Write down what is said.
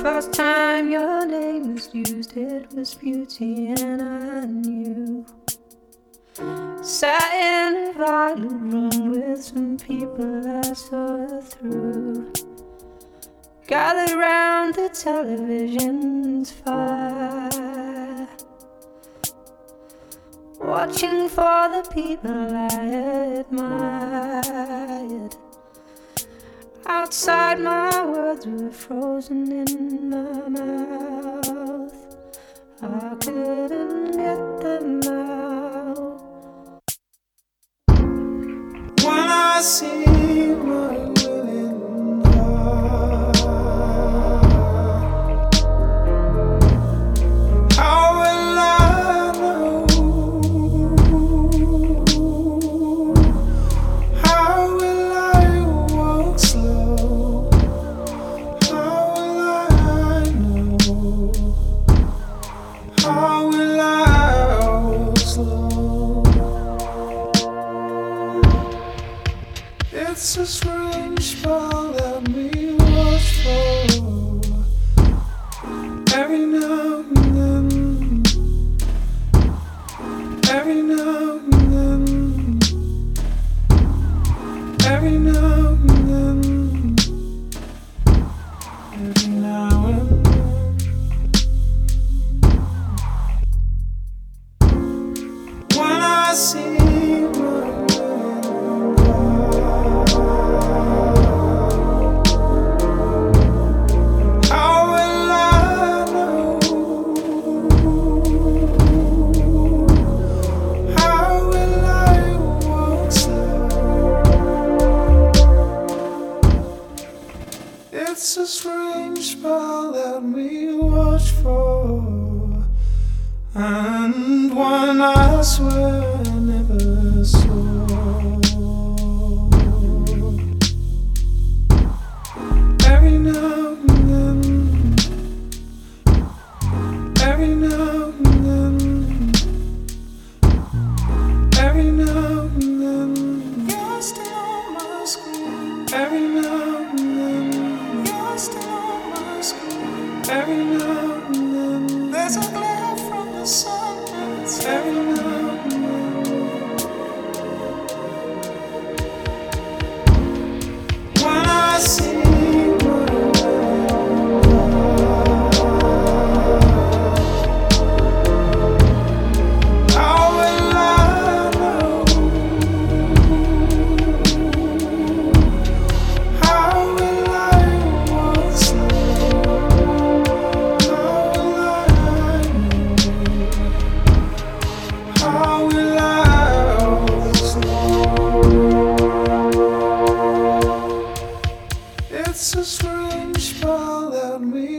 First time your name was used, it was beauty, and I knew. Sat in a violet room with some people I saw through. Gathered round the television's fire, watching for the people I admired. Outside, my words were frozen in my mouth. I couldn't get them out. When I see my willing heart, how will I know? How will I walk slow? How will I know? How will I walk slow? It's a strange spell that we watch for every now and then, every now and then, every now and then, every now and then. When I see it's a strange spell that we watch for, and one I swear I never saw. Every now and then, every now and then, every now and then, you're still on my screen. Every now and then, still on my screen. Every now and then, there's a glare from the sun. Every now and then, when I see it's a strange spell that we